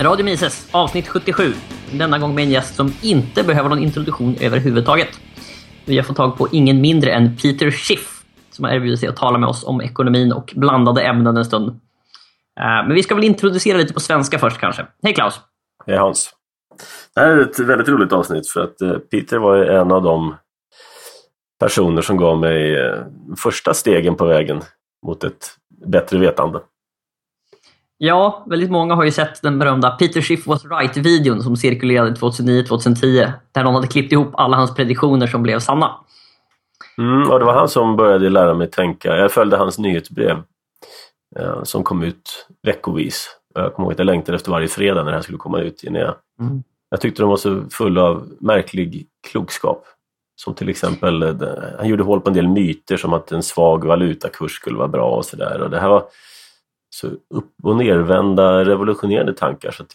Radio Mises, avsnitt 77. Denna gång med en gäst som inte behöver någon introduktion överhuvudtaget. Vi har fått tag på ingen mindre än Peter Schiff, som har erbjudit sig att tala med oss om ekonomin och blandade ämnen en stund. Men vi ska väl introducera lite på svenska först kanske. Hej Klaus! Hej Hans! Det här är ett väldigt roligt avsnitt för att Peter var en av de personer som gav mig första stegen på vägen mot ett bättre vetande. Ja, väldigt många har ju sett den berömda Peter Schiff was right-videon som cirkulerade 2009-2010, där någon hade klippt ihop alla hans prediktioner som blev sanna. Och det var han som började lära mig tänka. Jag följde hans nyhetsbrev som kom ut veckovis. Jag kommer ihåg att jag längtade efter varje fredag när det här skulle komma ut. Jag tyckte de var så fulla av märklig klokskap. Som till exempel, han gjorde hål på en del myter som att en svag valutakurs skulle vara bra och sådär. Och det här var så upp- och nervända revolutionerande tankar så att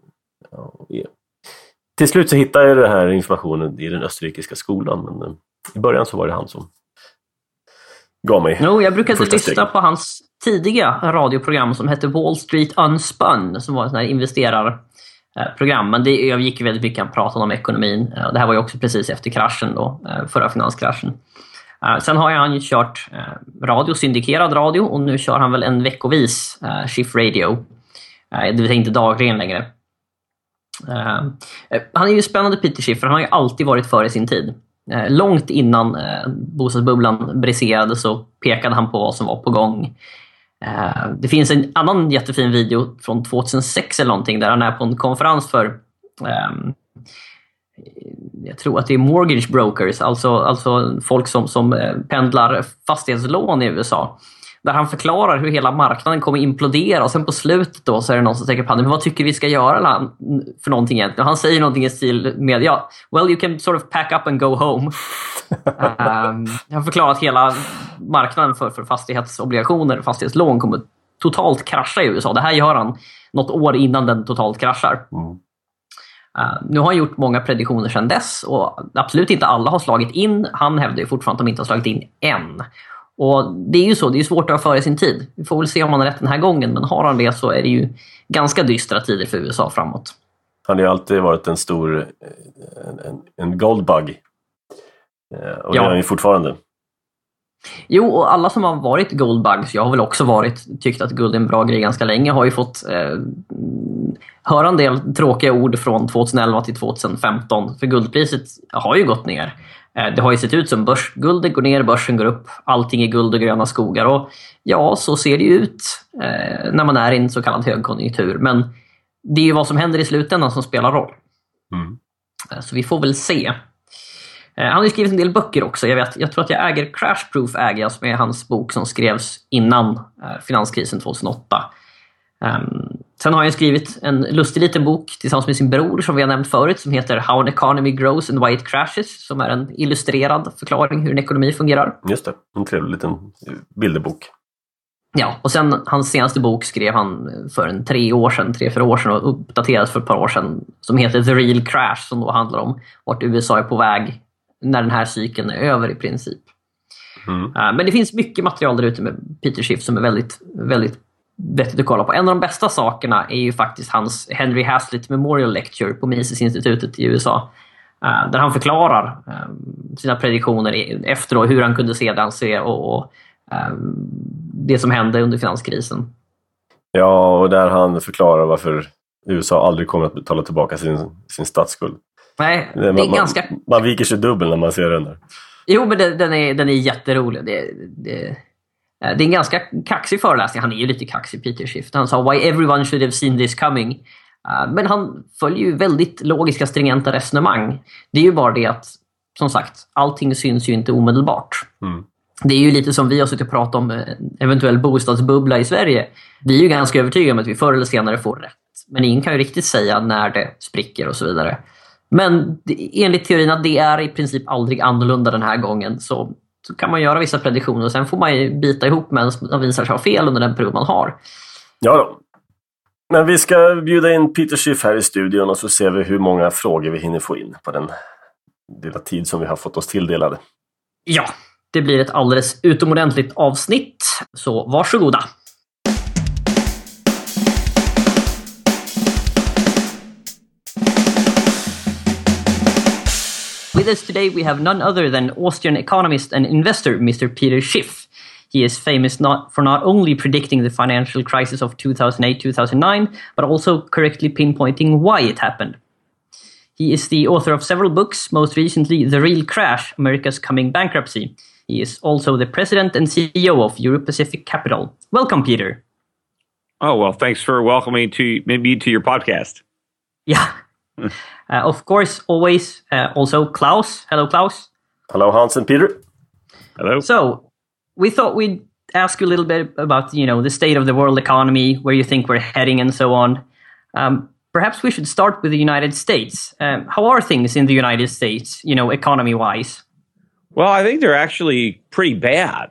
till slut så hittade jag den här informationen i den österrikiska skolan, men i början så var det han som gav mig. Jag brukade lyssna på hans tidiga radioprogram som hette Wall Street Unspun, som var ett sån här investerarprogram, men jag gick väldigt mycket att prata om ekonomin. Det här var ju också precis efter kraschen då, förra finanskraschen. Sen har han ju kört syndikerad radio, och nu kör han väl en veckovis Schiff Radio. Det vill säga inte dagligen längre. Han är ju spännande, Peter Schiff, för han har ju alltid varit före sin tid. Långt innan bostadsbubblan briserade så pekade han på vad som var på gång. Det finns en annan jättefin video från 2006 eller någonting där han är på en konferens för jag tror att det är mortgage brokers, alltså folk som pendlar fastighetslån i USA, där han förklarar hur hela marknaden kommer implodera, och sen på slutet då så är det någon som tänker på honom, men vad tycker vi ska göra för någonting egentligen? Och han säger någonting i stil med, well you can sort of pack up and go home. Han har förklarat att hela marknaden för fastighetsobligationer, fastighetslån kommer totalt krascha i USA. Det här gör han något år innan den totalt kraschar. Nu har han gjort många prediktioner sedan dess, och absolut inte alla har slagit in. Han hävdar ju fortfarande att de inte har slagit in än. Och det är ju så, det är svårt att ha före sin tid. Vi får väl se om han har rätt den här gången, men har han det så är det ju ganska dystra tider för USA framåt. Han har ju alltid varit en stor en goldbug. Och det är han ju fortfarande. Jo, och alla som har varit goldbugs, jag har väl också tyckt att guld är en bra grej ganska länge, har ju fått höra en del tråkiga ord från 2011 till 2015. För guldpriset har ju gått ner. Det har ju sett ut som guldet går ner, börsen går upp, allting är guld och gröna skogar. Och ja, så ser det ju ut när man är i en så kallad högkonjunktur. Men det är ju vad som händer i slutändan som spelar roll. Så vi får väl se. Han har ju skrivit en del böcker också. Jag tror att jag äger Crash Proof, som är hans bok som skrevs innan finanskrisen 2008. Sen har han skrivit en lustig liten bok tillsammans med sin bror som vi har nämnt förut, som heter How an Economy Grows and Why It Crashes, som är en illustrerad förklaring hur en ekonomi fungerar. Just det, en trevlig liten bilderbok. Ja, och sen hans senaste bok skrev han för 3-4 år sedan och uppdaterades för ett par år sedan, som heter The Real Crash, som då handlar om vart USA är på väg när den här cykeln är över i princip. Men det finns mycket material där ute med Peter Schiff som är väldigt, väldigt vettigt att kolla på. En av de bästa sakerna är ju faktiskt hans Henry Hazlitt Memorial Lecture på Mises-institutet i USA, där han förklarar sina prediktioner efter hur han kunde se det han ser och det som hände under finanskrisen. Ja, och där han förklarar varför USA aldrig kommer att betala tillbaka sin statsskuld. Nej, det är ganska... Man viker sig dubbel när man ser den där. Jo, men den är jätterolig. Det är en ganska kaxig föreläsning. Han är ju lite kaxig, Peter Schiff. Han sa why everyone should have seen this coming. Men han följer ju väldigt logiska, stringenta resonemang. Det är ju bara det att, som sagt, allting syns ju inte omedelbart. Det är ju lite som vi har suttit och pratat om eventuell bostadsbubbla i Sverige. Vi är ju ganska övertygade om att vi förr eller senare får rätt. Men ingen kan ju riktigt säga när det spricker och så vidare. Men enligt teorin att det är i princip aldrig annorlunda den här gången, så kan man göra vissa prediktioner och sen får man ju bita ihop med man visar sig ha fel under den period man har. Ja då. Men vi ska bjuda in Peter Schiff här i studion, och så ser vi hur många frågor vi hinner få in på den lilla tid som vi har fått oss tilldelade. Ja, det blir ett alldeles utomordentligt avsnitt, så varsågoda. With us today, we have none other than Austrian economist and investor, Mr. Peter Schiff. He is famous for not only predicting the financial crisis of 2008-2009, but also correctly pinpointing why it happened. He is the author of several books, most recently The Real Crash, America's Coming Bankruptcy. He is also the president and CEO of Europe Pacific Capital. Welcome, Peter. Oh, well, thanks for welcoming me to your podcast. Yeah. Of course, always also Klaus. Hello, Klaus. Hello, Hans and Peter. Hello. So we thought we'd ask you a little bit about, the state of the world economy, where you think we're heading and so on. Perhaps we should start with the United States. How are things in the United States, economy-wise? Well, I think they're actually pretty bad.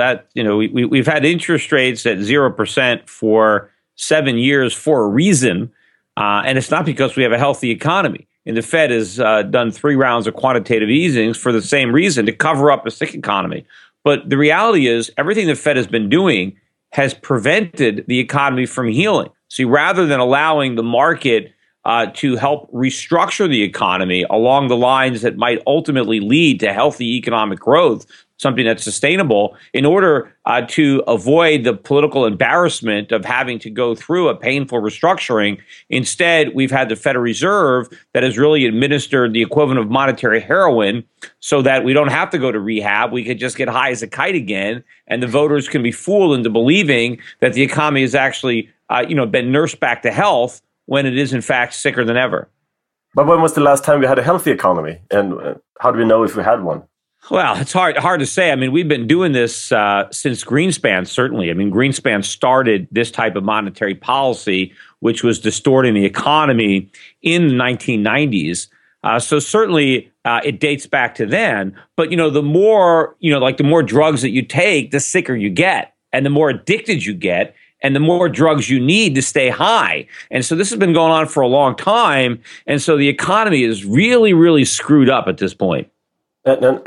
We've had interest rates at 0% for 7 years for a reason. And it's not because we have a healthy economy. And the Fed has done 3 rounds of quantitative easings for the same reason, to cover up a sick economy. But the reality is everything the Fed has been doing has prevented the economy from healing. See, rather than allowing the market to help restructure the economy along the lines that might ultimately lead to healthy economic growth, something that's sustainable, in order to avoid the political embarrassment of having to go through a painful restructuring. Instead, we've had the Federal Reserve that has really administered the equivalent of monetary heroin so that we don't have to go to rehab. We could just get high as a kite again, and the voters can be fooled into believing that the economy has actually been nursed back to health when it is, in fact, sicker than ever. But when was the last time we had a healthy economy? And how do we know if we had one? Well, it's hard to say. I mean, we've been doing this since Greenspan, certainly. I mean, Greenspan started this type of monetary policy, which was distorting the economy in the 1990s. So certainly it dates back to then. But, the more drugs that you take, the sicker you get, and the more addicted you get, and the more drugs you need to stay high. And so this has been going on for a long time. And so the economy is really, really screwed up at this point. And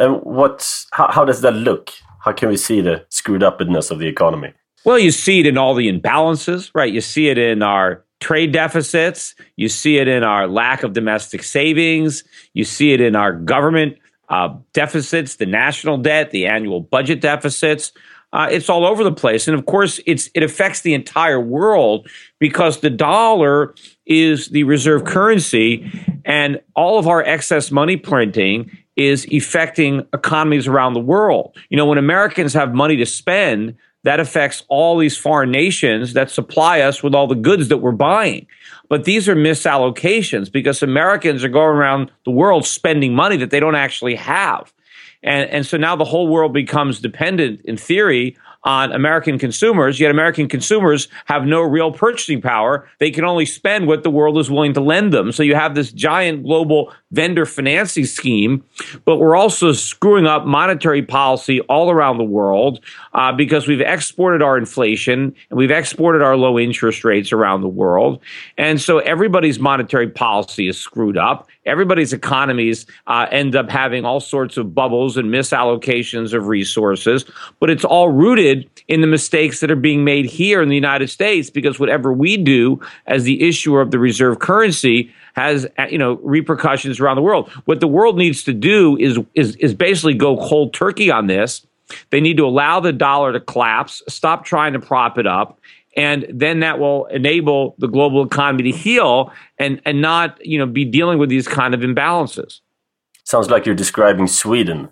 how does that look? How can we see the screwed upness of the economy? Well, you see it in all the imbalances, right? You see it in our trade deficits. You see it in our lack of domestic savings. You see it in our government deficits, the national debt, the annual budget deficits. It's all over the place. And of course, it affects the entire world because the dollar is the reserve currency, and all of our excess money printing is affecting economies around the world. When Americans have money to spend, that affects all these foreign nations that supply us with all the goods that we're buying. But these are misallocations because Americans are going around the world spending money that they don't actually have. And so now the whole world becomes dependent, in theory, on American consumers, yet American consumers have no real purchasing power. They can only spend what the world is willing to lend them. So you have this giant global vendor financing scheme, but we're also screwing up monetary policy all around the world because we've exported our inflation and we've exported our low interest rates around the world. And so everybody's monetary policy is screwed up. Everybody's economies end up having all sorts of bubbles and misallocations of resources, but it's all rooted in the mistakes that are being made here in the United States, because whatever we do as the issuer of the reserve currency has, repercussions around the world. What the world needs to do is basically go cold turkey on this. They need to allow the dollar to collapse, stop trying to prop it up, and then that will enable the global economy to heal and not, be dealing with these kind of imbalances. Sounds like you're describing Sweden.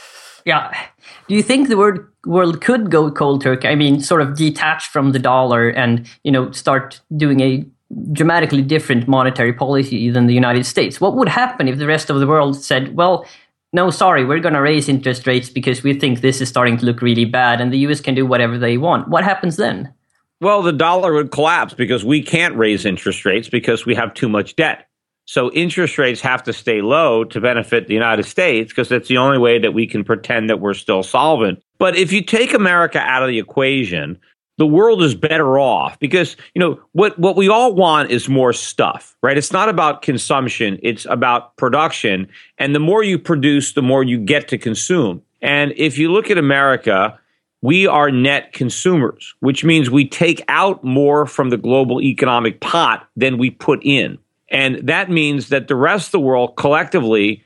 Yeah. Do you think the world could go cold turkey? I mean, sort of detach from the dollar and, start doing a dramatically different monetary policy than the United States? What would happen if the rest of the world said, well, no, sorry, we're going to raise interest rates because we think this is starting to look really bad and the US can do whatever they want? What happens then? Well, the dollar would collapse because we can't raise interest rates because we have too much debt. So interest rates have to stay low to benefit the United States because that's the only way that we can pretend that we're still solvent. But if you take America out of the equation, the world is better off because, what we all want is more stuff, right? It's not about consumption. It's about production. And the more you produce, the more you get to consume. And if you look at America, we are net consumers, which means we take out more from the global economic pot than we put in. And that means that the rest of the world collectively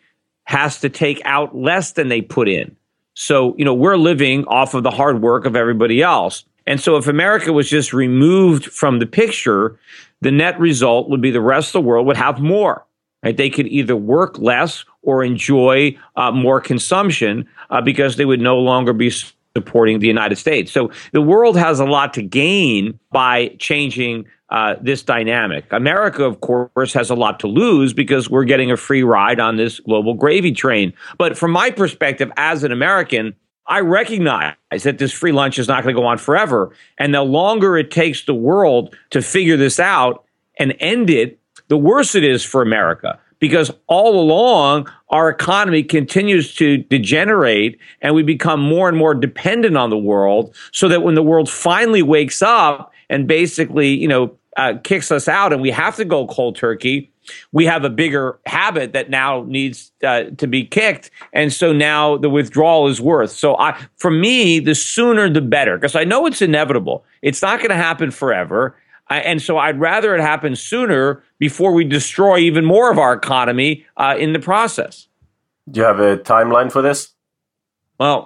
has to take out less than they put in. So, we're living off of the hard work of everybody else. And so if America was just removed from the picture, the net result would be the rest of the world would have more. Right? They could either work less or enjoy more consumption because they would no longer be supporting the United States. So the world has a lot to gain by changing this dynamic. America, of course, has a lot to lose because we're getting a free ride on this global gravy train. But from my perspective as an American, I recognize that this free lunch is not going to go on forever. And the longer it takes the world to figure this out and end it, the worse it is for America. Because all along, our economy continues to degenerate and we become more and more dependent on the world, so that when the world finally wakes up and basically, kicks us out and we have to go cold turkey, we have a bigger habit that now needs to be kicked. And so now the withdrawal is worth. So for me, the sooner the better, because I know it's inevitable. It's not going to happen forever. And so I'd rather it happen sooner before we destroy even more of our economy in the process. Do you have a timeline for this? Well,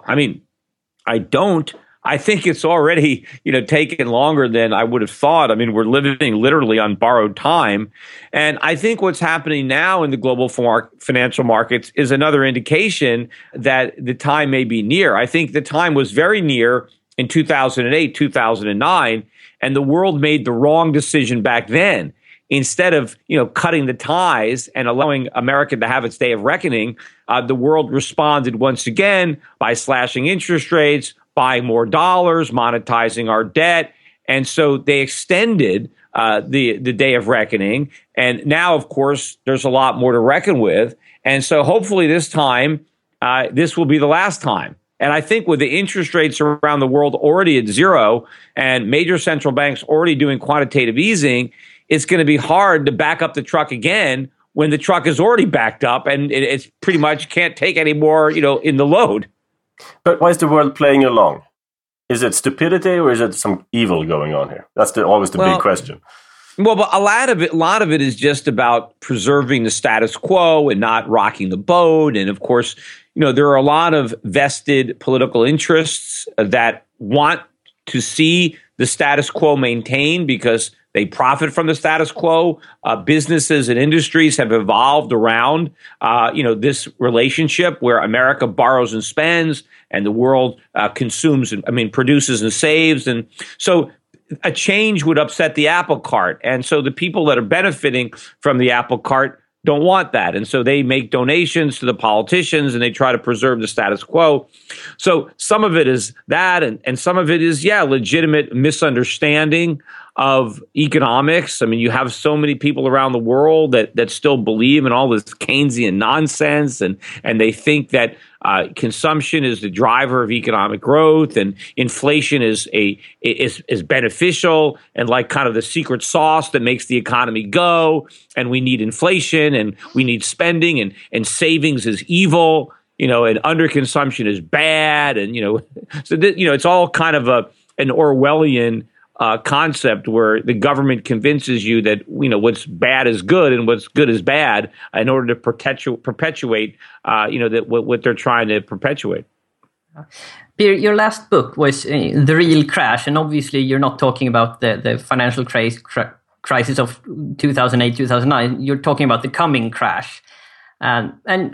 I don't. I think it's already, taken longer than I would have thought. We're living literally on borrowed time. And I think what's happening now in the global financial markets is another indication that the time may be near. I think the time was very near in 2008, 2009, and the world made the wrong decision back then. Instead of, cutting the ties and allowing America to have its day of reckoning, the world responded once again by slashing interest rates, buying more dollars, monetizing our debt. And so they extended the day of reckoning. And now, of course, there's a lot more to reckon with. And so hopefully this time, this will be the last time. And I think with the interest rates around the world already at zero and major central banks already doing quantitative easing, it's going to be hard to back up the truck again when the truck is already backed up and it's pretty much can't take any more, in the load. But why is the world playing along? Is it stupidity or is it some evil going on here? That's always the big question. Well, but a lot of it is just about preserving the status quo and not rocking the boat. And of course, there are a lot of vested political interests that want to see the status quo maintained because they profit from the status quo. Businesses and industries have evolved around, this relationship where America borrows and spends, and the world produces and saves. And so a change would upset the apple cart. And so the people that are benefiting from the apple cart don't want that. And so they make donations to the politicians and they try to preserve the status quo. So some of it is that, and some of it is, legitimate misunderstanding of economics. You have so many people around the world that still believe in all this Keynesian nonsense, and they think that consumption is the driver of economic growth, and inflation is beneficial and like kind of the secret sauce that makes the economy go. And we need inflation, and we need spending, and savings is evil, and underconsumption is bad, and so it's all kind of an Orwellian concept where the government convinces you that what's bad is good and what's good is bad in order to perpetuate that what they're trying to perpetuate. Peter, your last book was The Real Crash, and obviously you're not talking about the financial crisis of 2008, 2009. You're talking about the coming crash, and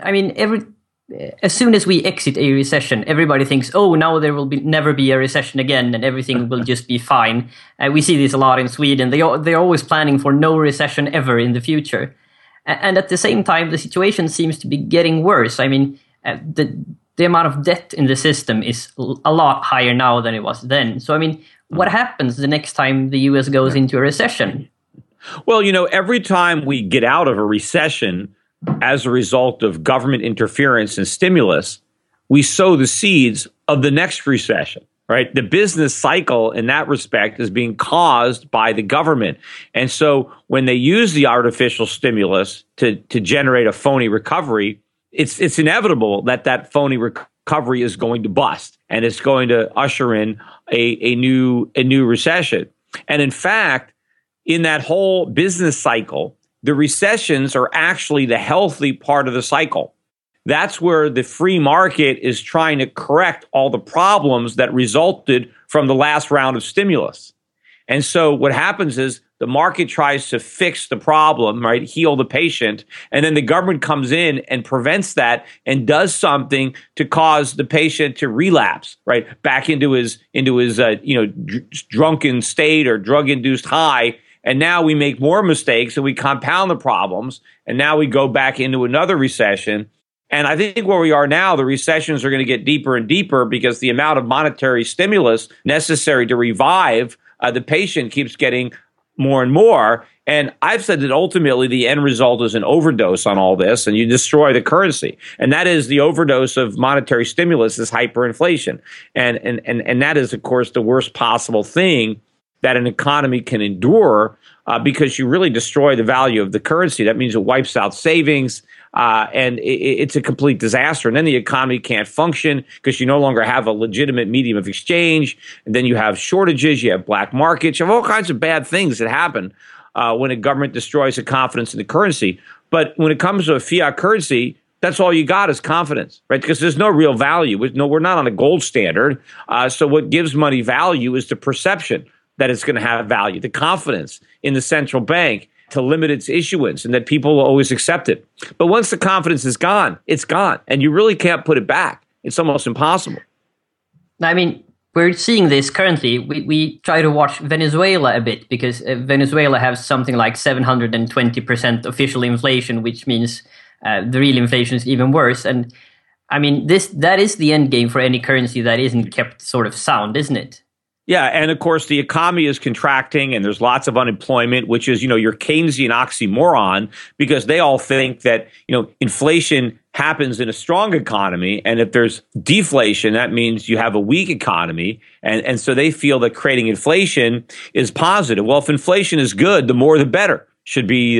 as soon as we exit a recession, everybody thinks, oh, now there will never be a recession again and everything will just be fine. We see this a lot in Sweden. They're always planning for no recession ever in the future. And at the same time, the situation seems to be getting worse. The amount of debt in the system is a lot higher now than it was then. So, what happens the next time the US goes into a recession? Well, every time we get out of a recession, as a result of government interference and stimulus, we sow the seeds of the next recession, right? The business cycle in that respect is being caused by the government. And so when they use the artificial stimulus to generate a phony recovery, it's inevitable that phony recovery is going to bust and it's going to usher in a new recession. And in fact, in that whole business cycle, the recessions are actually the healthy part of the cycle. That's where the free market is trying to correct all the problems that resulted from the last round of stimulus. And so what happens is the market tries to fix the problem, right? Heal the patient. And then the government comes in and prevents that and does something to cause the patient to relapse, right? Back into his drunken state or drug-induced high. And now we make more mistakes and we compound the problems. And now we go back into another recession. And I think where we are now, the recessions are going to get deeper and deeper because the amount of monetary stimulus necessary to revive the patient keeps getting more and more. And I've said that ultimately the end result is an overdose on all this, and you destroy the currency. And that is the overdose of monetary stimulus is hyperinflation. And that is, of course, the worst possible thing that an economy can endure because you really destroy the value of the currency. That means it wipes out savings. And it's a complete disaster. And then the economy can't function because you no longer have a legitimate medium of exchange. And then you have shortages, you have black markets, you have all kinds of bad things that happen when a government destroys the confidence in the currency. But when it comes to a fiat currency, that's all you got is confidence, right? Because there's no real value. We're not on a gold standard. So what gives money value is the perception that it's going to have value, the confidence in the central bank to limit its issuance and that people will always accept it. But once the confidence is gone, it's gone. And you really can't put it back. It's almost impossible. I mean, we're seeing this currently. We try to watch Venezuela a bit because Venezuela has something like 720% official inflation, which means the real inflation is even worse. And I mean, that is the end game for any currency that isn't kept sort of sound, isn't it? Yeah, and of course the economy is contracting and there's lots of unemployment, which is, your Keynesian oxymoron, because they all think that, inflation happens in a strong economy. And if there's deflation, that means you have a weak economy. And so they feel that creating inflation is positive. Well, if inflation is good, the more the better should be,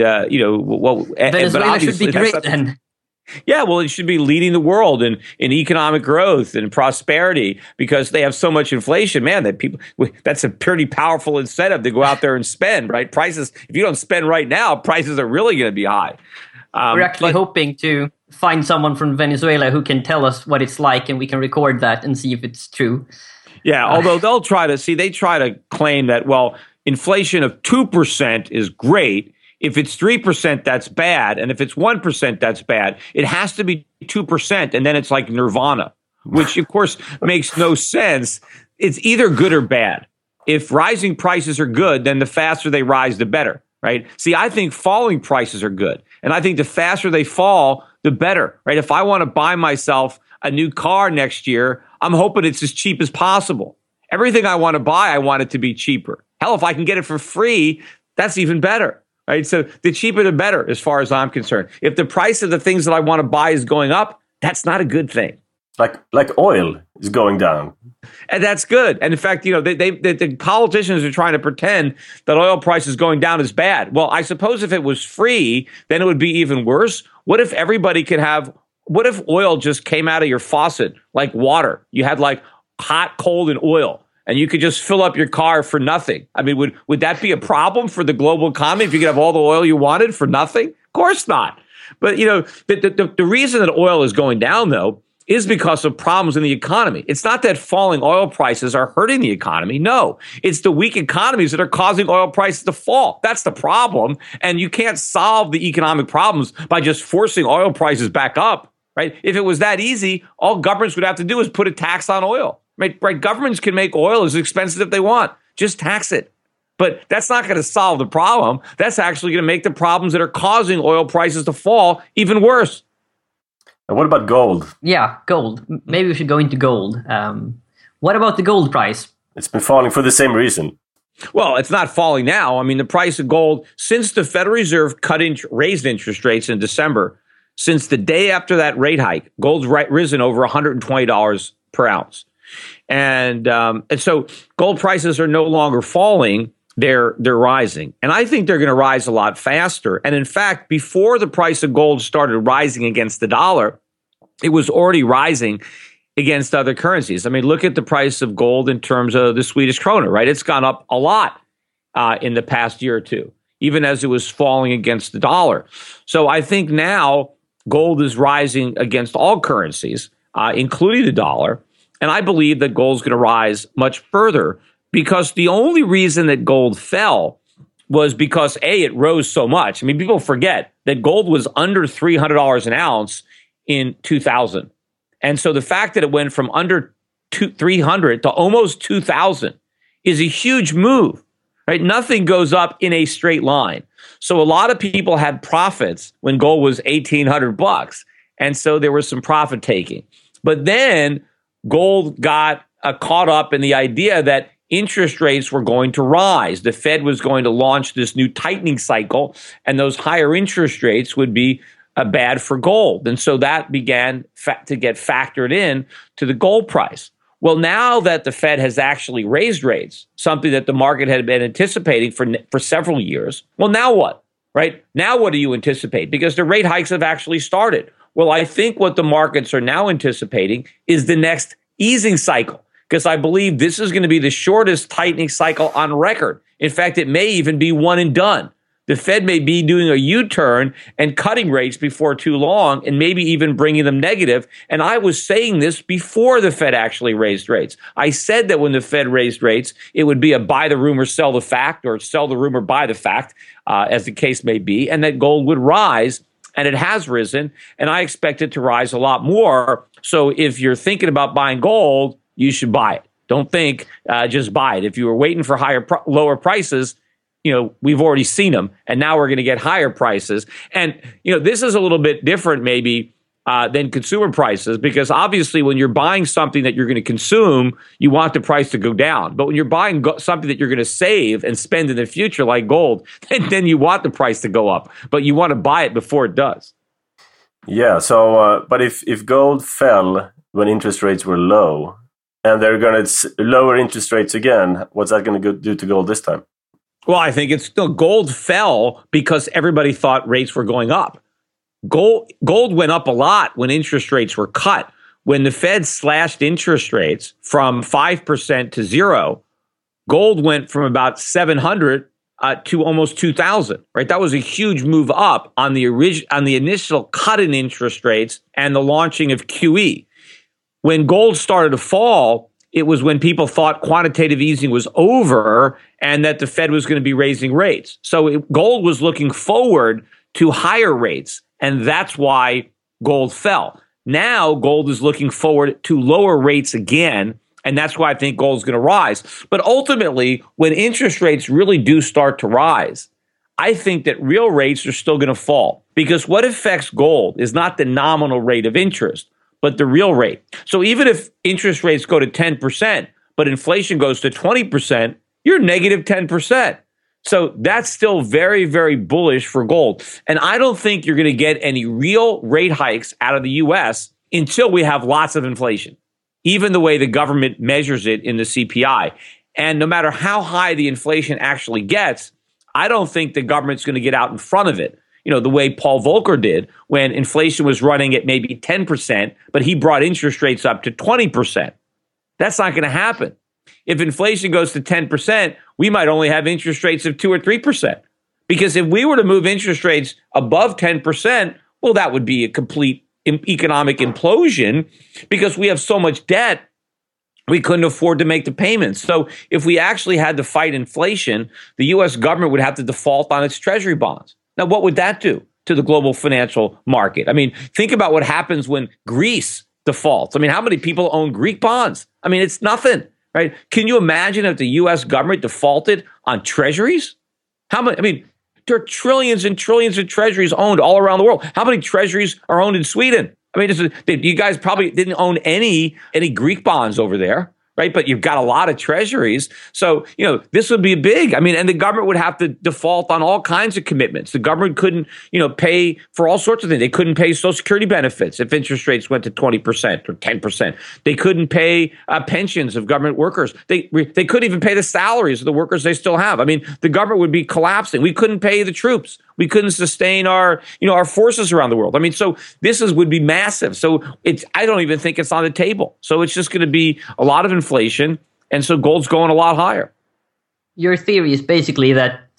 Venezuela should be great then. Yeah, well, it should be leading the world in economic growth and prosperity because they have so much inflation. Man, that's a pretty powerful incentive to go out there and spend, right? Prices, if you don't spend right now, prices are really going to be high. We're actually hoping to find someone from Venezuela who can tell us what it's like and we can record that and see if it's true. Yeah, although they try to claim that, well, inflation of 2% is great. If it's 3%, that's bad. And if it's 1%, that's bad. It has to be 2%. And then it's like nirvana, which, of course, makes no sense. It's either good or bad. If rising prices are good, then the faster they rise, the better, right? See, I think falling prices are good. And I think the faster they fall, the better, right? If I want to buy myself a new car next year, I'm hoping it's as cheap as possible. Everything I want to buy, I want it to be cheaper. Hell, if I can get it for free, that's even better. Right. So the cheaper, the better, as far as I'm concerned. If the price of the things that I want to buy is going up, that's not a good thing. Like oil is going down. And that's good. And in fact, the politicians are trying to pretend that oil prices going down is bad. Well, I suppose if it was free, then it would be even worse. What if what if oil just came out of your faucet like water? You had like hot, cold, and oil. And you could just fill up your car for nothing. I mean, would that be a problem for the global economy if you could have all the oil you wanted for nothing? Of course not. But, the reason that oil is going down, though, is because of problems in the economy. It's not that falling oil prices are hurting the economy. No, it's the weak economies that are causing oil prices to fall. That's the problem. And you can't solve the economic problems by just forcing oil prices back up, right? If it was that easy, all governments would have to do is put a tax on oil. Right? Governments can make oil as expensive if they want. Just tax it. But that's not going to solve the problem. That's actually going to make the problems that are causing oil prices to fall even worse. And what about gold? Yeah, gold. Maybe we should go into gold. What about the gold price? It's been falling for the same reason. Well, it's not falling now. I mean, the price of gold, since the Federal Reserve raised interest rates in December, since the day after that rate hike, gold's risen over $120 per ounce. And so gold prices are no longer falling. They're rising. And I think they're going to rise a lot faster. And in fact, before the price of gold started rising against the dollar, it was already rising against other currencies. I mean, look at the price of gold in terms of the Swedish krona, right? It's gone up a lot in the past year or two, even as it was falling against the dollar. So I think now gold is rising against all currencies, including the dollar. And I believe that gold is going to rise much further because the only reason that gold fell was because, A, it rose so much. I mean, people forget that gold was under $300 an ounce in 2000. And so the fact that it went from under 300 to almost 2,000 is a huge move, right? Nothing goes up in a straight line. So a lot of people had profits when gold was $1,800. And so there was some profit taking. But then gold got caught up in the idea that interest rates were going to rise. The Fed was going to launch this new tightening cycle, and those higher interest rates would be bad for gold. And so that began to get factored in to the gold price. Well, now that the Fed has actually raised rates, something that the market had been anticipating for several years, well, now what, right? Now what do you anticipate? Because the rate hikes have actually started. Well, I think what the markets are now anticipating is the next easing cycle, because I believe this is going to be the shortest tightening cycle on record. In fact, it may even be one and done. The Fed may be doing a U-turn and cutting rates before too long and maybe even bringing them negative. And I was saying this before the Fed actually raised rates. I said that when the Fed raised rates, it would be a buy the rumor, sell the fact, or sell the rumor, buy the fact, as the case may be, and that gold would rise. And it has risen, and I expect it to rise a lot more. So if you're thinking about buying gold, you should buy it. Don't think, just buy it. If you were waiting for lower prices, we've already seen them, and now we're going to get higher prices. And, this is a little bit different maybe than consumer prices, because obviously when you're buying something that you're going to consume, you want the price to go down. But when you're buying something that you're going to save and spend in the future, like gold, then you want the price to go up, but you want to buy it before it does. Yeah. So, but if gold fell when interest rates were low, and they're going to lower interest rates again, what's that going to do to gold this time? Well, I think it's still gold fell because everybody thought rates were going up. Gold went up a lot when interest rates were cut. When the Fed slashed interest rates from 5% to 0, gold went from about 700 to almost 2,000. Right, that was a huge move up on the initial cut in interest rates and the launching of QE. When gold started to fall, it was when people thought quantitative easing was over and that the Fed was going to be raising rates. So gold was looking forward to higher rates, and that's why gold fell. Now gold is looking forward to lower rates again, and that's why I think gold is going to rise. But ultimately, when interest rates really do start to rise, I think that real rates are still going to fall, because what affects gold is not the nominal rate of interest, but the real rate. So even if interest rates go to 10%, but inflation goes to 20%, you're negative 10%. So that's still very, very bullish for gold. And I don't think you're going to get any real rate hikes out of the U.S. until we have lots of inflation, even the way the government measures it in the CPI. And no matter how high the inflation actually gets, I don't think the government's going to get out in front of it. The way Paul Volcker did when inflation was running at maybe 10%, but he brought interest rates up to 20%. That's not going to happen. If inflation goes to 10%, we might only have interest rates of 2 or 3%. Because if we were to move interest rates above 10%, well, that would be a complete economic implosion, because we have so much debt, we couldn't afford to make the payments. So if we actually had to fight inflation, the U.S. government would have to default on its treasury bonds. Now, what would that do to the global financial market? I mean, think about what happens when Greece defaults. I mean, how many people own Greek bonds? I mean, it's nothing, right? Can you imagine if the U.S. government defaulted on treasuries? How many? I mean, there are trillions and trillions of treasuries owned all around the world. How many treasuries are owned in Sweden? I mean, you guys probably didn't own any Greek bonds over there, right? But you've got a lot of treasuries. So, this would be big. I mean, and the government would have to default on all kinds of commitments. The government couldn't, pay for all sorts of things. They couldn't pay Social Security benefits if interest rates went to 20% or 10%. They couldn't pay pensions of government workers. They couldn't even pay the salaries of the workers they still have. I mean, the government would be collapsing. We couldn't pay the troops. We couldn't sustain our forces around the world. I mean, so would be massive. So I don't even think it's on the table. So it's just going to be a lot of inflation. And so gold's going a lot higher. Your theory is basically that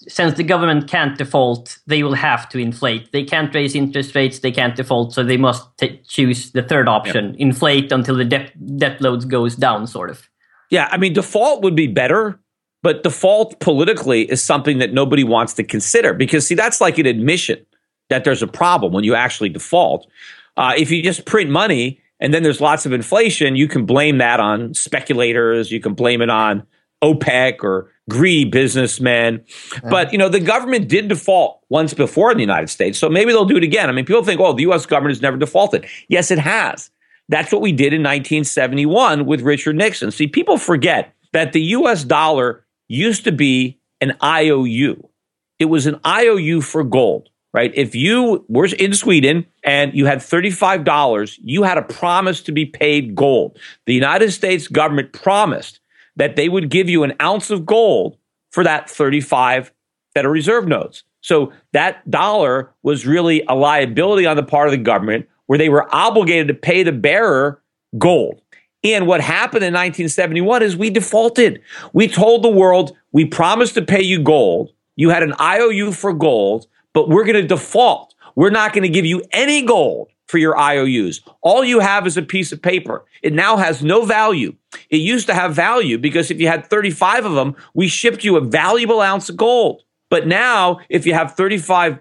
since the government can't default, they will have to inflate. They can't raise interest rates, they can't default, so they must choose the third option, inflate until the debt load goes down, sort of. Yeah, I mean, default would be better, but default politically is something that nobody wants to consider because, see, that's like an admission that there's a problem when you actually default. If you just print money and then there's lots of inflation, you can blame that on speculators, you can blame it on OPEC or greedy businessmen. But, the government did default once before in the United States, so maybe they'll do it again. I mean, people think, the U.S. government has never defaulted. Yes, it has. That's what we did in 1971 with Richard Nixon. See, people forget that the U.S. dollar used to be an IOU. It was an IOU for gold, right? If you were in Sweden and you had $35, you had a promise to be paid gold. The United States government promised that they would give you an ounce of gold for that 35 Federal Reserve notes. So that dollar was really a liability on the part of the government where they were obligated to pay the bearer gold. And what happened in 1971 is we defaulted. We told the world, we promised to pay you gold. You had an IOU for gold, but we're going to default. We're not going to give you any gold for your IOUs. All you have is a piece of paper. It now has no value. It used to have value because if you had 35 of them, we shipped you a valuable ounce of gold. But now, if you have $35,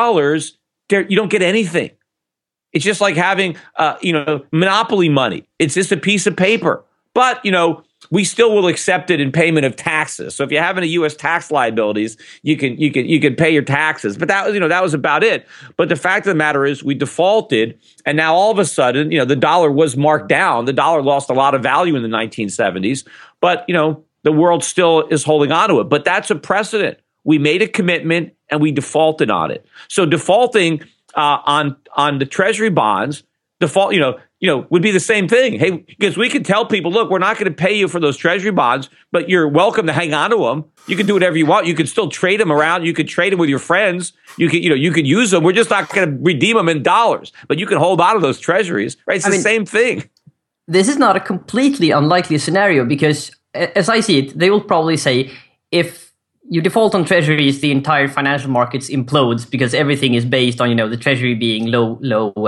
you don't get anything. It's just like having, monopoly money. It's just a piece of paper. But, we still will accept it in payment of taxes. So if you have any U.S. tax liabilities, you can pay your taxes. But that was about it. But the fact of the matter is we defaulted. And now all of a sudden, the dollar was marked down. The dollar lost a lot of value in the 1970s. But, the world still is holding on to it. But that's a precedent. We made a commitment and we defaulted on it. So defaulting on the Treasury bonds, default, would be the same thing. Hey, because we could tell people, look, we're not going to pay you for those Treasury bonds, but you're welcome to hang on to them. You can do whatever you want. You can still trade them around. You could trade them with your friends. You could use them. We're just not going to redeem them in dollars, but you can hold on to those Treasuries, right? It's the same thing. This is not a completely unlikely scenario because, as I see it, they will probably say if you default on treasuries, the entire financial markets implodes because everything is based on, the treasury being low,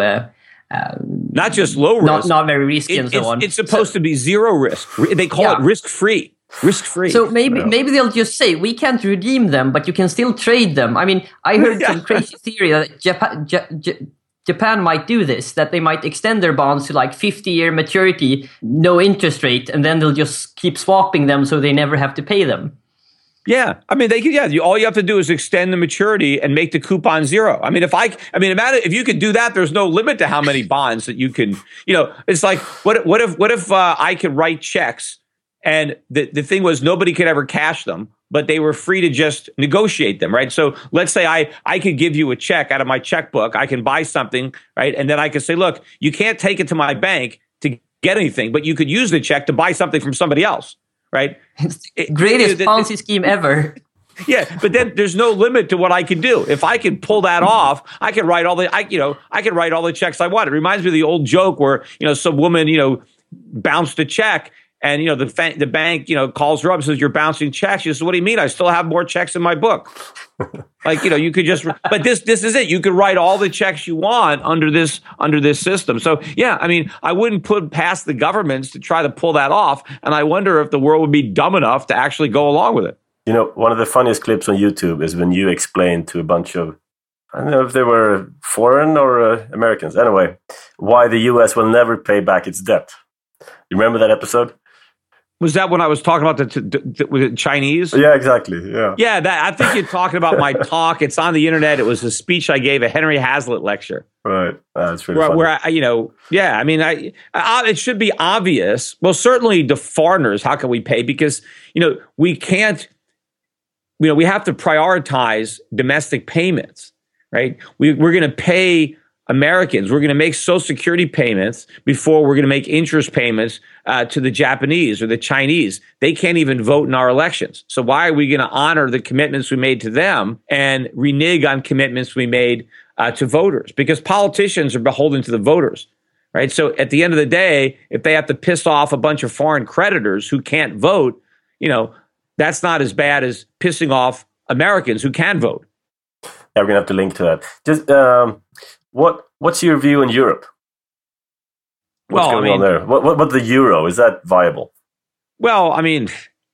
not just low risk, not very risky and so on. It's supposed to be zero risk. They call it risk-free. Risk-free. So maybe they'll just say, we can't redeem them, but you can still trade them. I mean, I heard some crazy theory that Japan might do this, that they might extend their bonds to like 50-year maturity, no interest rate, and then they'll just keep swapping them so they never have to pay them. Yeah, I mean, they could. Yeah, all you have to do is extend the maturity and make the coupon zero. I mean, imagine if you could do that. There's no limit to how many bonds that you can. It's like what if I could write checks, and the thing was nobody could ever cash them, but they were free to just negotiate them, right? So let's say I could give you a check out of my checkbook. I can buy something, right, and then I could say, look, you can't take it to my bank to get anything, but you could use the check to buy something from somebody else. Right? Greatest Ponzi scheme ever. Yeah, but then there's no limit to what I can do. If I can pull that off, I can write all the checks I want. It reminds me of the old joke where, some woman, bounced a check and, the bank, calls her up and says, you're bouncing checks. She says, what do you mean? I still have more checks in my book. Like, you could just, but this is it. You could write all the checks you want under this system. So, yeah, I mean, I wouldn't put past the governments to try to pull that off. And I wonder if the world would be dumb enough to actually go along with it. One of the funniest clips on YouTube is when you explain to a bunch of, I don't know if they were foreign or Americans, anyway, why the US will never pay back its debt. You remember that episode? Was that when I was talking about the Chinese? Yeah, exactly. Yeah. Yeah, I think you're talking about my talk. It's on the internet. It was a speech I gave, a Henry Hazlitt lecture. Right. That's really funny. Where it should be obvious. Well, certainly the foreigners, how can we pay? Because, we can't, we have to prioritize domestic payments, right? We're going to pay Americans. We're going to make Social Security payments before we're going to make interest payments to the Japanese or the Chinese. They can't even vote in our elections. So why are we going to honor the commitments we made to them and renege on commitments we made to voters? Because politicians are beholden to the voters, right? So at the end of the day, if they have to piss off a bunch of foreign creditors who can't vote, that's not as bad as pissing off Americans who can vote. Yeah, we're going to have to link to that. Just what's your view in Europe? What's going on there? What the euro? Is that viable? Well, I mean,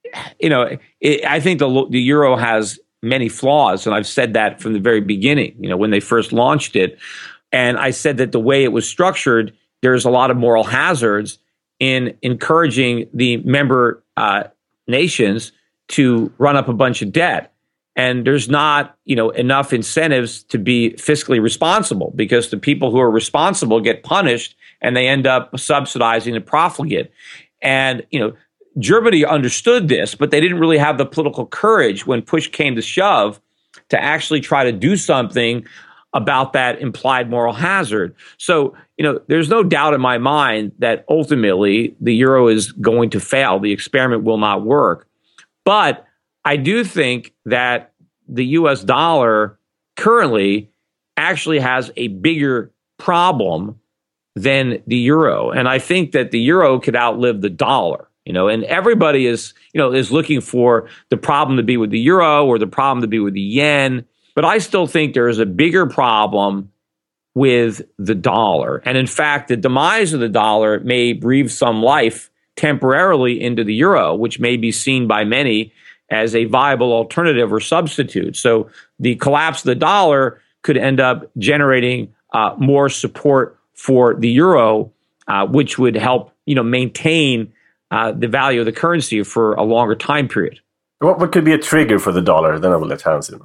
I think the euro has many flaws, and I've said that from the very beginning, when they first launched it. And I said that the way it was structured, there's a lot of moral hazards in encouraging the member nations to run up a bunch of debt. And there's not, enough incentives to be fiscally responsible, because the people who are responsible get punished and they end up subsidizing the profligate. And, Germany understood this, but they didn't really have the political courage when push came to shove to actually try to do something about that implied moral hazard. So, there's no doubt in my mind that ultimately the euro is going to fail. The experiment will not work. But I do think that the US dollar currently actually has a bigger problem than the euro. And I think that the euro could outlive the dollar, and everybody is looking for the problem to be with the euro or the problem to be with the yen. But I still think there is a bigger problem with the dollar. And in fact, the demise of the dollar may breathe some life temporarily into the euro, which may be seen by many as a viable alternative or substitute. So the collapse of the dollar could end up generating more support for the euro, which would help maintain the value of the currency for a longer time period. What could be a trigger for the dollar? Then I will let Hansen.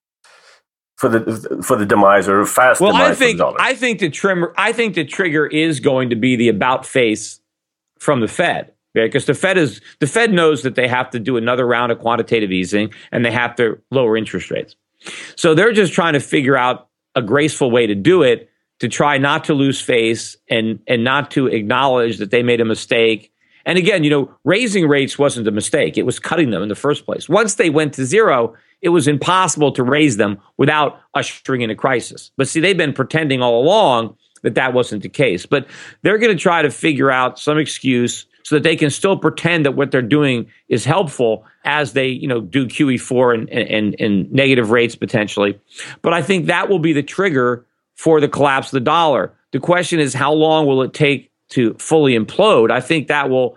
For the demise or fast demise of the dollar. I think the trigger is going to be the about face from the Fed. Because the Fed knows that they have to do another round of quantitative easing and they have to lower interest rates. So they're just trying to figure out a graceful way to do it, to try not to lose face and not to acknowledge that they made a mistake. And again, raising rates wasn't a mistake. It was cutting them in the first place. Once they went to zero, it was impossible to raise them without ushering in a crisis. But see, they've been pretending all along that wasn't the case. But they're going to try to figure out some excuse so that they can still pretend that what they're doing is helpful as they, do QE4 and negative rates potentially. But I think that will be the trigger for the collapse of the dollar. The question is, how long will it take to fully implode? I think that will,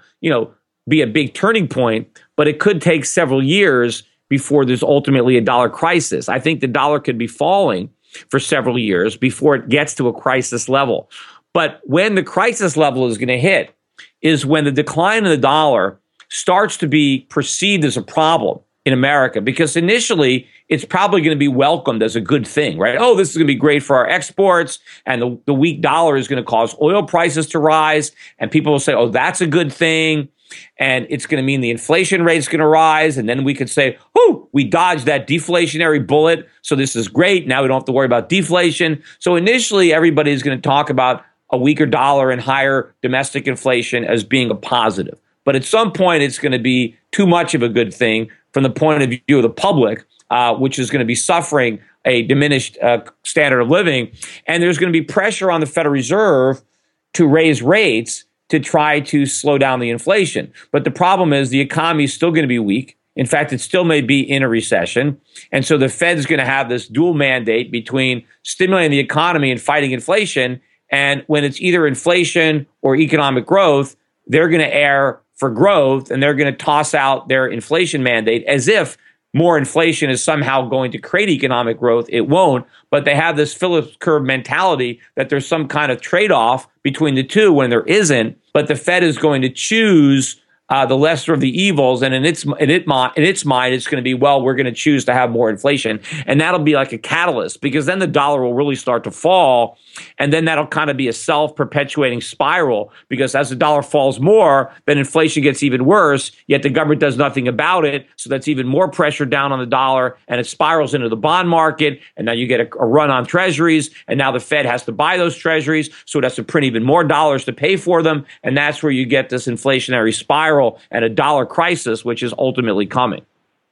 be a big turning point, but it could take several years before there's ultimately a dollar crisis. I think the dollar could be falling for several years before it gets to a crisis level. But when the crisis level is going to hit is when the decline in the dollar starts to be perceived as a problem in America, because initially it's probably going to be welcomed as a good thing, right? Oh, this is going to be great for our exports, and the weak dollar is going to cause oil prices to rise, and people will say, oh, that's a good thing, and it's going to mean the inflation rate is going to rise, and then we could say, oh, we dodged that deflationary bullet, so this is great. Now we don't have to worry about deflation. So initially everybody is going to talk about a weaker dollar and higher domestic inflation as being a positive. But at some point, it's going to be too much of a good thing from the point of view of the public, which is going to be suffering a diminished standard of living. And there's going to be pressure on the Federal Reserve to raise rates to try to slow down the inflation. But the problem is the economy is still going to be weak. In fact, it still may be in a recession. And so the Fed is going to have this dual mandate between stimulating the economy and fighting inflation. And when it's either inflation or economic growth, they're going to err for growth, and they're going to toss out their inflation mandate as if more inflation is somehow going to create economic growth. It won't, but they have this Phillips curve mentality that there's some kind of trade-off between the two when there isn't, but the Fed is going to choose the lesser of the evils, and in its mind, it's going to be, well, we're going to choose to have more inflation, and that'll be like a catalyst, because then the dollar will really start to fall, and then that'll kind of be a self-perpetuating spiral, because as the dollar falls more, then inflation gets even worse, yet the government does nothing about it, so that's even more pressure down on the dollar, and it spirals into the bond market, and now you get a run on treasuries, and now the Fed has to buy those treasuries, so it has to print even more dollars to pay for them, and that's where you get this inflationary spiral and a dollar crisis, which is ultimately coming.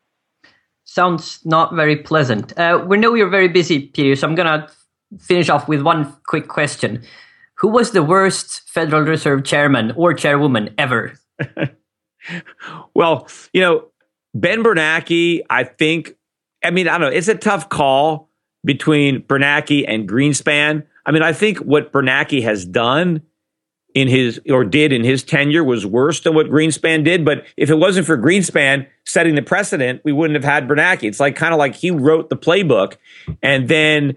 Sounds not very pleasant. We know you're very busy, Peter, so I'm going to finish off with one quick question. Who was the worst Federal Reserve chairman or chairwoman ever? Well, Ben Bernanke, I think, I mean, I don't know. It's a tough call between Bernanke and Greenspan. I mean, I think what Bernanke has done did in his tenure was worse than what Greenspan did. But if it wasn't for Greenspan setting the precedent, we wouldn't have had Bernanke. It's kind of like he wrote the playbook and then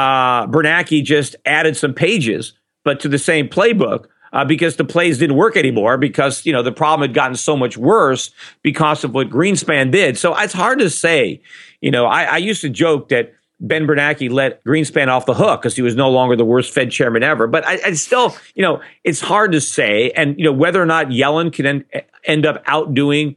Bernanke just added some pages, but to the same playbook because the plays didn't work anymore because, the problem had gotten so much worse because of what Greenspan did. So it's hard to say. I used to joke that Ben Bernanke let Greenspan off the hook because he was no longer the worst Fed chairman ever. But I still, it's hard to say. And, whether or not Yellen can end up outdoing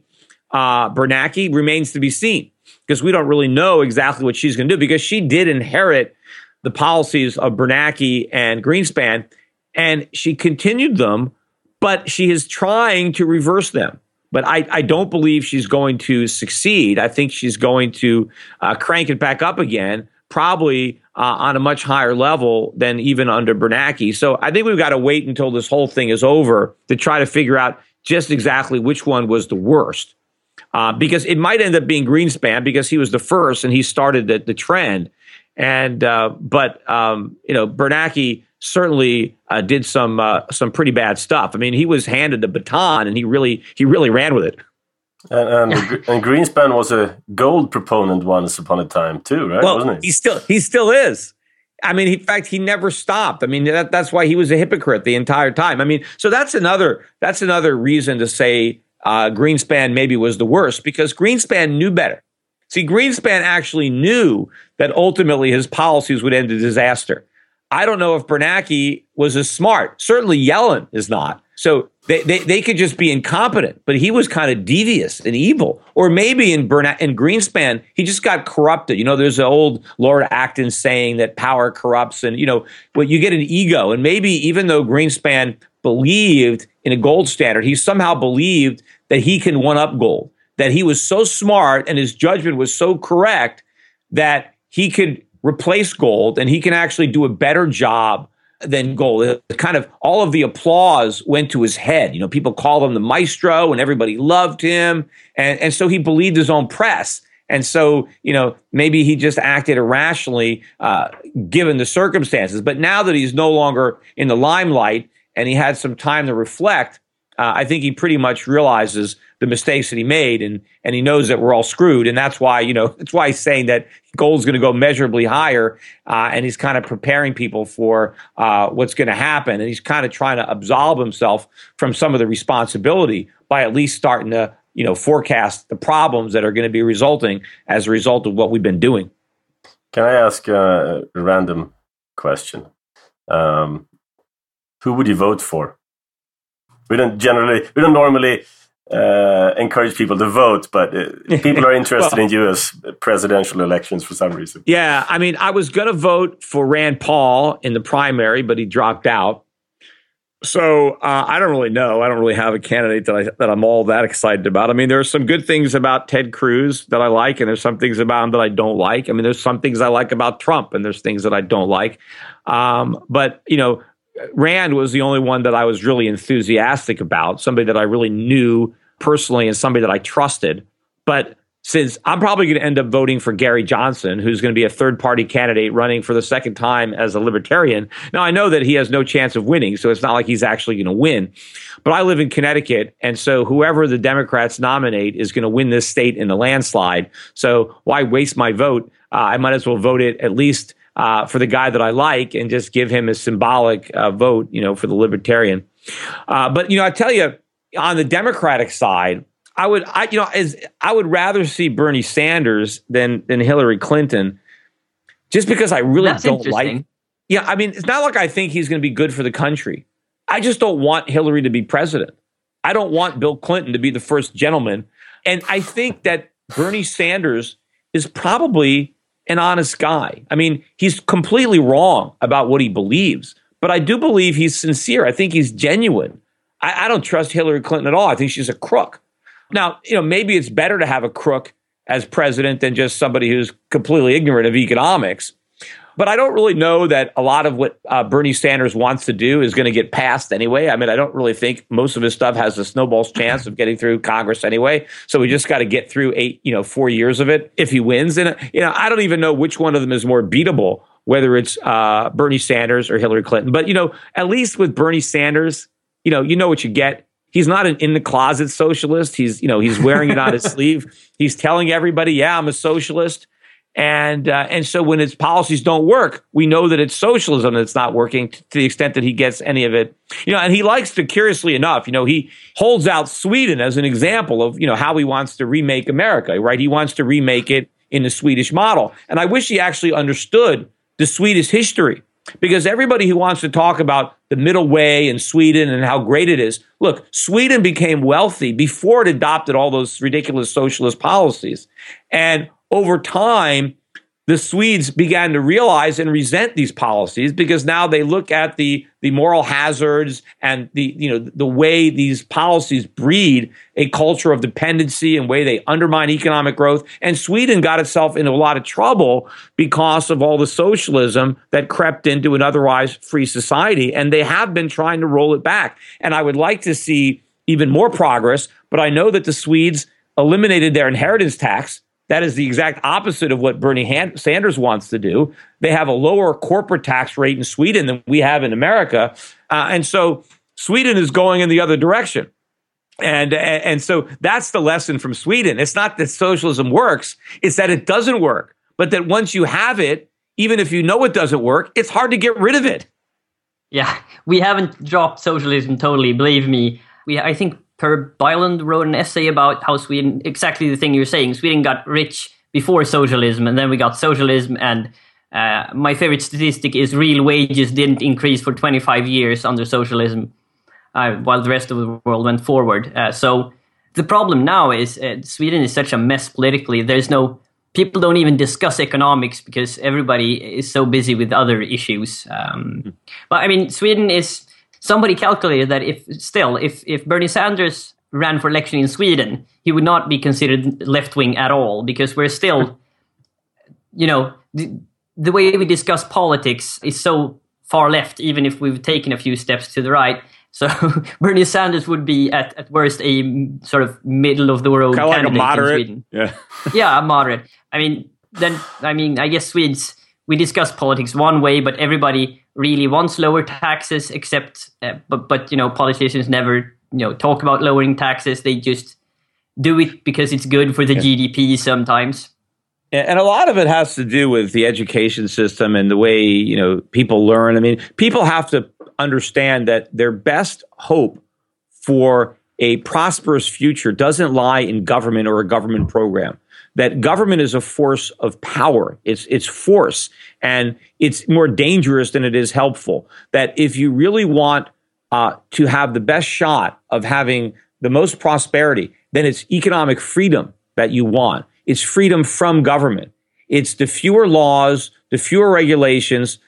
Bernanke remains to be seen because we don't really know exactly what she's going to do because she did inherit the policies of Bernanke and Greenspan and she continued them, but she is trying to reverse them. But I don't believe she's going to succeed. I think she's going to crank it back up again, probably on a much higher level than even under Bernanke. So I think we've got to wait until this whole thing is over to try to figure out just exactly which one was the worst. Because it might end up being Greenspan because he was the first and he started the trend. And but Bernanke certainly did some pretty bad stuff. I mean, he was handed the baton and he really ran with it. And Greenspan was a gold proponent once upon a time too, right? Well, wasn't he? He still is. I mean, in fact, he never stopped. I mean, that's why he was a hypocrite the entire time. I mean, so that's another reason to say Greenspan maybe was the worst because Greenspan knew better. See, Greenspan actually knew that ultimately his policies would end in disaster. I don't know if Bernanke was as smart. Certainly Yellen is not. So they could just be incompetent, but he was kind of devious and evil. Or maybe in Greenspan, he just got corrupted. There's an old Lord Acton saying that power corrupts and, but you get an ego. And maybe even though Greenspan believed in a gold standard, he somehow believed that he can one-up gold, that he was so smart and his judgment was so correct that he could replace gold and he can actually do a better job than gold. Kind of all of the applause went to his head. People called him the maestro and everybody loved him. And so he believed his own press. And so, maybe he just acted irrationally given the circumstances. But now that he's no longer in the limelight and he had some time to reflect, I think he pretty much realizes the mistakes that he made and he knows that we're all screwed. And that's why, that's why he's saying that gold's going to go measurably higher. And he's kind of preparing people for what's going to happen. And he's kind of trying to absolve himself from some of the responsibility by at least starting to, forecast the problems that are going to be resulting as a result of what we've been doing. Can I ask a random question? Who would you vote for? We don't normally encourage people to vote, but people are interested in U.S. presidential elections for some reason. Yeah, I mean, I was going to vote for Rand Paul in the primary, but he dropped out. So I don't really know. I don't really have a candidate that I'm all that excited about. I mean, there are some good things about Ted Cruz that I like, and there's some things about him that I don't like. I mean, there's some things I like about Trump, and there's things that I don't like. But Rand was the only one that I was really enthusiastic about, somebody that I really knew personally and somebody that I trusted. But since I'm probably going to end up voting for Gary Johnson, who's going to be a third-party candidate running for the second time as a libertarian. Now, I know that he has no chance of winning, so it's not like he's actually going to win. But I live in Connecticut, and so whoever the Democrats nominate is going to win this state in a landslide. So why waste my vote? I might as well vote it at least for the guy that I like and just give him a symbolic vote, for the libertarian. But I tell you, on the Democratic side, I would rather see Bernie Sanders than Hillary Clinton, just because I really don't like. Yeah, I mean, it's not like I think he's going to be good for the country. I just don't want Hillary to be president. I don't want Bill Clinton to be the first gentleman, and I think that Bernie Sanders is probably an honest guy. I mean, he's completely wrong about what he believes, but I do believe he's sincere. I think he's genuine. I don't trust Hillary Clinton at all. I think she's a crook. Now, maybe it's better to have a crook as president than just somebody who's completely ignorant of economics. But I don't really know that a lot of what Bernie Sanders wants to do is going to get passed anyway. I mean, I don't really think most of his stuff has a snowball's chance of getting through Congress anyway. So we just got to get through 4 years of it if he wins. And I don't even know which one of them is more beatable, whether it's Bernie Sanders or Hillary Clinton. But at least with Bernie Sanders, you know what you get. He's not an in the closet socialist. He's wearing it on his sleeve. He's telling everybody, yeah, I'm a socialist. And so when his policies don't work, we know that it's socialism that's not working to the extent that he gets any of it. And he likes to, curiously enough, he holds out Sweden as an example of, how he wants to remake America, right? He wants to remake it in the Swedish model. And I wish he actually understood the Swedish history. Because everybody who wants to talk about the middle way in Sweden and how great it is, look, Sweden became wealthy before it adopted all those ridiculous socialist policies. And over time, the Swedes began to realize and resent these policies because now they look at the moral hazards and the way these policies breed a culture of dependency and way they undermine economic growth. And Sweden got itself into a lot of trouble because of all the socialism that crept into an otherwise free society. And they have been trying to roll it back. And I would like to see even more progress, but I know that the Swedes eliminated their inheritance tax. That is the exact opposite of what Bernie Sanders wants to do. They have a lower corporate tax rate in Sweden than we have in America. And so Sweden is going in the other direction. And so that's the lesson from Sweden. It's not that socialism works. It's that it doesn't work. But that once you have it, even if you know it doesn't work, it's hard to get rid of it. Yeah, we haven't dropped socialism totally, believe me. I think Per Byland wrote an essay about how Sweden, exactly the thing you're saying, Sweden got rich before socialism, and then we got socialism, and my favorite statistic is real wages didn't increase for 25 years under socialism, while the rest of the world went forward. So the problem now is Sweden is such a mess politically. People don't even discuss economics because everybody is so busy with other issues. But I mean, Sweden is... Somebody calculated that if Bernie Sanders ran for election in Sweden, he would not be considered left-wing at all, because we're still, the way we discuss politics is so far left, even if we've taken a few steps to the right. So Bernie Sanders would be at worst a sort of middle of the road candidate like a moderate. In Sweden. Yeah, a moderate. I guess Swedes, we discuss politics one way, but everybody really wants lower taxes, except, but politicians never, talk about lowering taxes. They just do it because it's good for the GDP sometimes. And a lot of it has to do with the education system and the way, people learn. I mean, people have to understand that their best hope for a prosperous future doesn't lie in government or a government program. That government is a force of power. It's force, and it's more dangerous than it is helpful. That if you really want to have the best shot of having the most prosperity, then it's economic freedom that you want. It's freedom from government. It's the fewer laws, the fewer regulations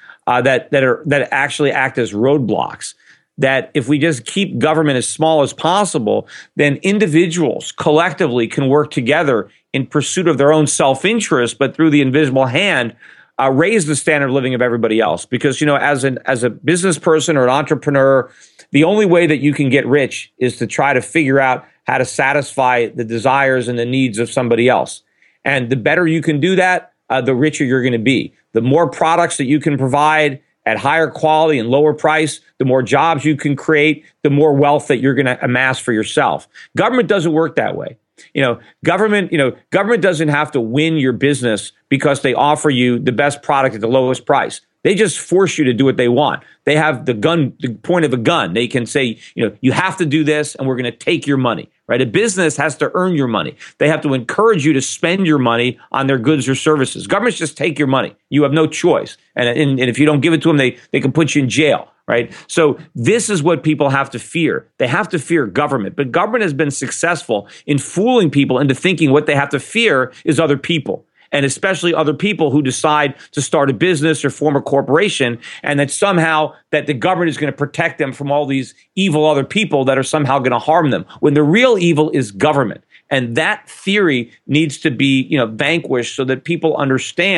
that actually act as roadblocks. That if we just keep government as small as possible, then individuals collectively can work together in pursuit of their own self-interest, but through the invisible hand, raise the standard of living of everybody else. Because, as a business person or an entrepreneur, the only way that you can get rich is to try to figure out how to satisfy the desires and the needs of somebody else. And the better you can do that, the richer you're going to be. The more products that you can provide at higher quality and lower price, the more jobs you can create, the more wealth that you're going to amass for yourself. Government doesn't work that way. Government doesn't have to win your business because they offer you the best product at the lowest price. They just force you to do what they want. They have the point of a gun. They can say, you have to do this and we're going to take your money, right? A business has to earn your money. They have to encourage you to spend your money on their goods or services. Governments just take your money. You have no choice. And if you don't give it to them, they can put you in jail, right? So this is what people have to fear. They have to fear government. But government has been successful in fooling people into thinking what they have to fear is other people. And especially other people who decide to start a business or form a corporation, and that somehow that the government is going to protect them from all these evil other people that are somehow going to harm them, when the real evil is government. And that theory needs to be, vanquished so that people understand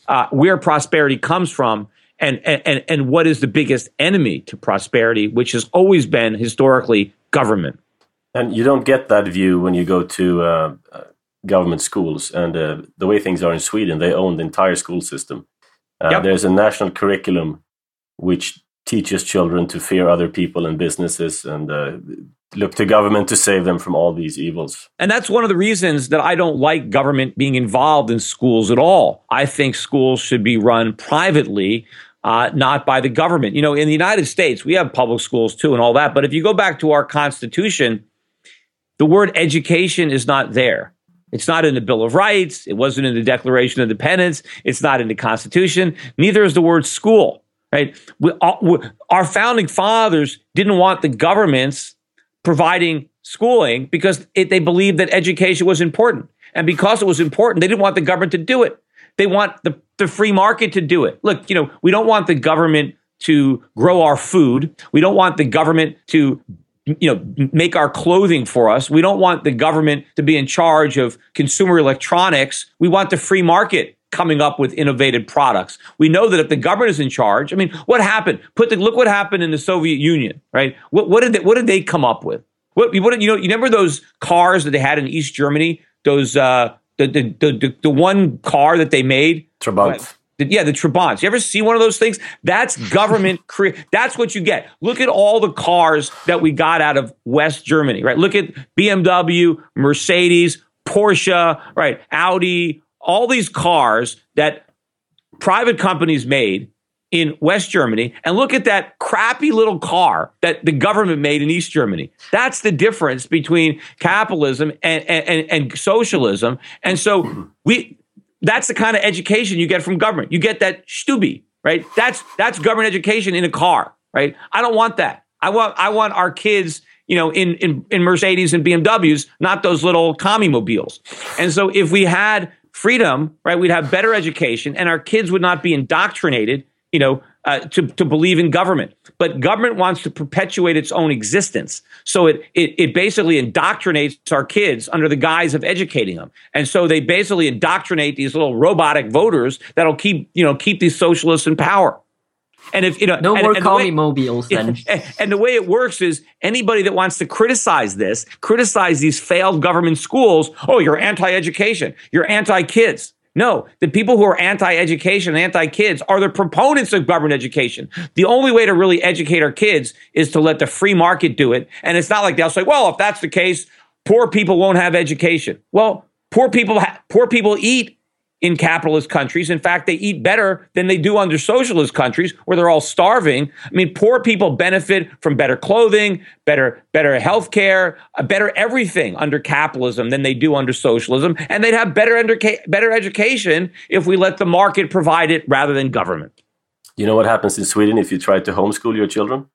where prosperity comes from and what is the biggest enemy to prosperity, which has always been historically government. And you don't get that view when you go to government schools. And the way things are in Sweden, they own the entire school system. There's a national curriculum which teaches children to fear other people and businesses and look to government to save them from all these evils. And that's one of the reasons that I don't like government being involved in schools at all. I think schools should be run privately, not by the government. You know, in the United States, we have public schools too and all that. But if you go back to our Constitution, the word education is not there. It's not in the Bill of Rights. It wasn't in the Declaration of Independence. It's not in the Constitution. Neither is the word school. Right? Our founding fathers didn't want the governments providing schooling because they believed that education was important. And because it was important, they didn't want the government to do it. They want the free market to do it. Look, you know, we don't want the government to grow our food. We don't want the government to, you know, make our clothing for us. We don't want the government to be in charge of consumer electronics. We want the free market coming up with innovative products. We know that if the government is in charge, I mean, what happened? Look what happened in the Soviet Union, right? What did they come up with? You remember those cars that they had in East Germany? Those the one car that they made, Trabant. The Trabants. You ever see one of those things? That's government. That's what you get. Look at all the cars that we got out of West Germany, right? Look at BMW, Mercedes, Porsche, right? Audi. All these cars that private companies made in West Germany, and look at that crappy little car that the government made in East Germany. That's the difference between capitalism and socialism. And so that's the kind of education you get from government. You get that Stubby, right? That's government education in a car, right? I don't want that. I want our kids, you know, in Mercedes and BMWs, not those little commie mobiles. And so if we had freedom, right, we'd have better education and our kids would not be indoctrinated, you know, to believe in government. But government wants to perpetuate its own existence. So it basically indoctrinates our kids under the guise of educating them. And so they basically indoctrinate these little robotic voters that'll keep these socialists in power. And if you know, no more commie mobiles then. And the way it works is anybody that wants to criticize these failed government schools, oh, you're anti-education, you're anti-kids. No, the people who are anti-education and anti-kids are the proponents of government education. The only way to really educate our kids is to let the free market do it. And it's not like they'll say, well, if that's the case, poor people won't have education. Well, poor people eat in capitalist countries. In fact, they eat better than they do under socialist countries where they're all starving. I mean, poor people benefit from better clothing, better health care, better everything under capitalism than they do under socialism. And they'd have better education if we let the market provide it rather than government. You know what happens in Sweden if you try to homeschool your children?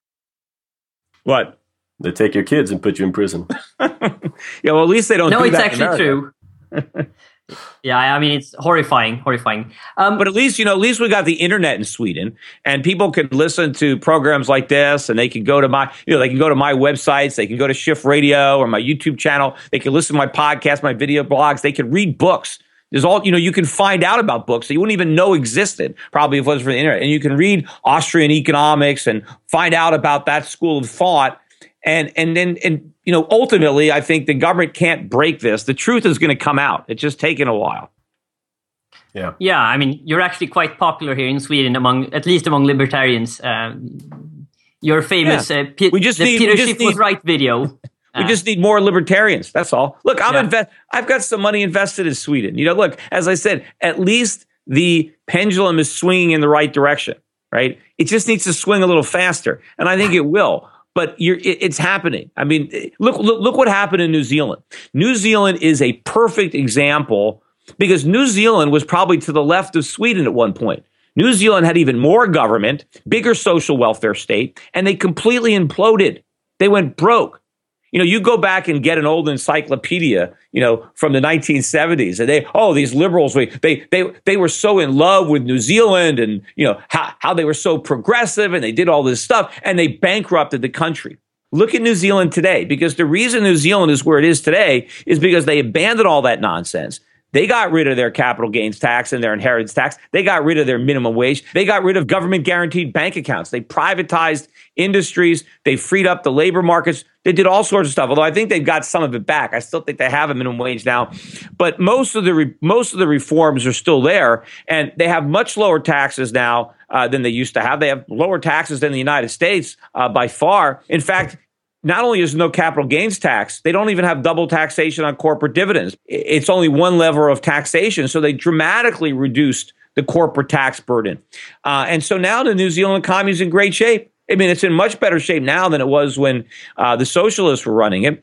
What? They take your kids and put you in prison. Yeah, well, at least they don't do that. No, it's actually true. Yeah, I mean, it's horrifying. But at least we got the internet in Sweden, and people can listen to programs like this, and they can go to my websites, they can go to Shift Radio or my YouTube channel, they can listen to my podcast, my video blogs, they can read books. There's all, you can find out about books that you wouldn't even know existed, probably if it wasn't for the internet. And you can read Austrian economics and find out about that school of thought. And ultimately, I think the government can't break this. The truth is going to come out. It's just taken a while. Yeah. Yeah, I mean, you're actually quite popular here in Sweden, at least among libertarians. Your famous Peter Schiff was right video. We just need more libertarians. That's all. Look, I've got some money invested in Sweden. Look, as I said, at least the pendulum is swinging in the right direction, right? It just needs to swing a little faster, and I think it will. But it's happening. I mean, look what happened in New Zealand. New Zealand is a perfect example because New Zealand was probably to the left of Sweden at one point. New Zealand had even more government, bigger social welfare state, and they completely imploded. They went broke. You go back and get an old encyclopedia, from the 1970s, and these liberals, they were so in love with New Zealand and, how they were so progressive and they did all this stuff and they bankrupted the country. Look at New Zealand today, because the reason New Zealand is where it is today is because they abandoned all that nonsense. They got rid of their capital gains tax and their inheritance tax. They got rid of their minimum wage. They got rid of government guaranteed bank accounts. They privatized industries. They freed up the labor markets. They did all sorts of stuff. Although I think they've got some of it back. I still think they have a minimum wage now, but most of the reforms are still there, and they have much lower taxes now than they used to have. They have lower taxes than the United States by far. In fact, not only is no capital gains tax, they don't even have double taxation on corporate dividends. It's only one level of taxation. So they dramatically reduced the corporate tax burden. And so now the New Zealand economy is in great shape. I mean, it's in much better shape now than it was when the socialists were running it.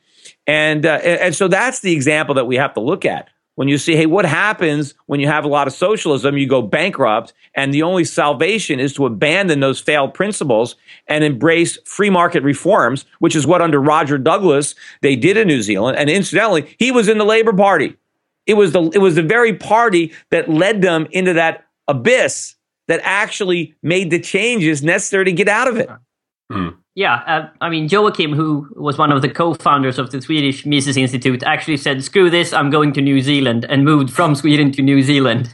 And so that's the example that we have to look at. When you see, hey, what happens when you have a lot of socialism? You go bankrupt, and the only salvation is to abandon those failed principles and embrace free market reforms, which is what under Roger Douglas they did in New Zealand. And incidentally, he was in the Labour Party. It was the very party that led them into that abyss that actually made the changes necessary to get out of it. Mm. Yeah, I mean, Joachim, who was one of the co-founders of the Swedish Mises Institute, actually said, screw this, I'm going to New Zealand, and moved from Sweden to New Zealand.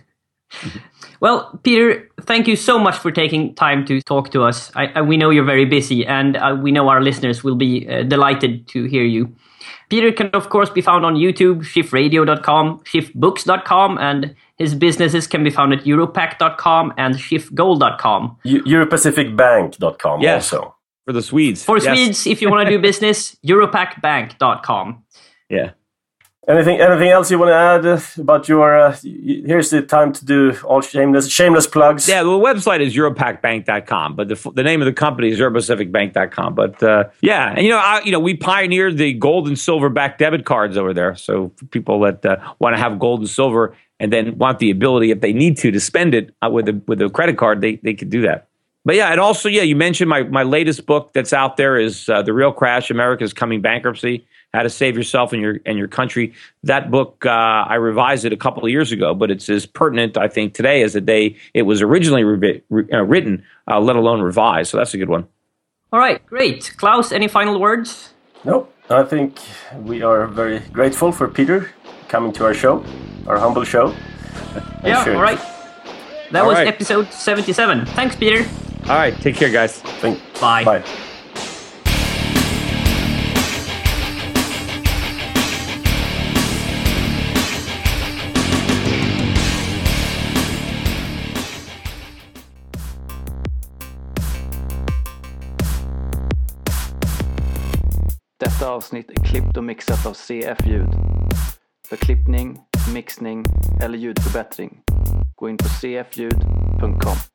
Well, Peter, thank you so much for taking time to talk to us. We know you're very busy, and we know our listeners will be delighted to hear you. Peter can, of course, be found on YouTube, shiffradio.com, shiffbooks.com, and his businesses can be found at europac.com and shiffgold.com. Europacificbank.com also. For the Swedes. For Swedes, if you want to do business, europacbank.com. Yeah. Anything else you want to add about your... here's the time to do all shameless plugs. Yeah, the website is europacbank.com, but the name of the company is europacificbank.com. But yeah, and we pioneered the gold and silver backed debit cards over there. So for people that want to have gold and silver and then want the ability, if they need to spend it with a credit card, they could do that. But yeah, and also, you mentioned my latest book that's out there is The Real Crash, America's Coming Bankruptcy, How to Save Yourself and Your Country. That book, I revised it a couple of years ago, but it's as pertinent, I think, today as the day it was originally written, let alone revised. So that's a good one. All right, great. Klaus, any final words? No, I think we are very grateful for Peter coming to our show, our humble show. Yeah, all right. That was episode 77. Thanks, Peter. All right, take care, guys. Bye. Bye. Detta avsnitt är klippt och mixat av CF-ljud. För klippning, mixning eller ljudförbättring, gå in på cfljud.com.